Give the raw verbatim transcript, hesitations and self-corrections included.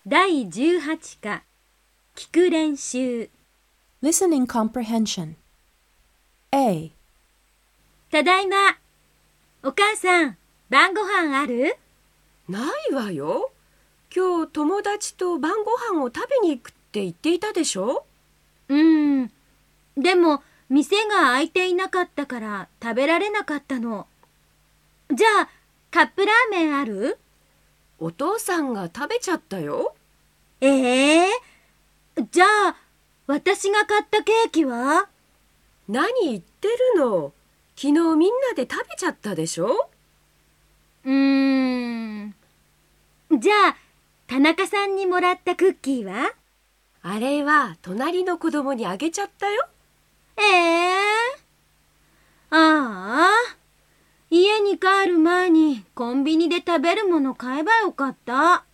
だいじゅうはち課聞く練習 Listening Comprehension A. ただいま。お母さん、晩ご飯ある？ ないわよ。今日友達と晩ご飯を食べに行くって言っていたでしょ？ うーん。でも、店が開いていなかったから食べられなかったの。じゃあ、カップラーメンある？ お父さんが食べちゃったよ。 ええー、じゃあ、私が買ったケーキは？ 何言ってるの。昨日みんなで食べちゃったでしょ？ うーん。じゃあ、田中さんにもらったクッキーは？ あれは隣の子供にあげちゃったよ。 ええー、ああ、家に帰る前にコンビニで食べるもの買えばよかった。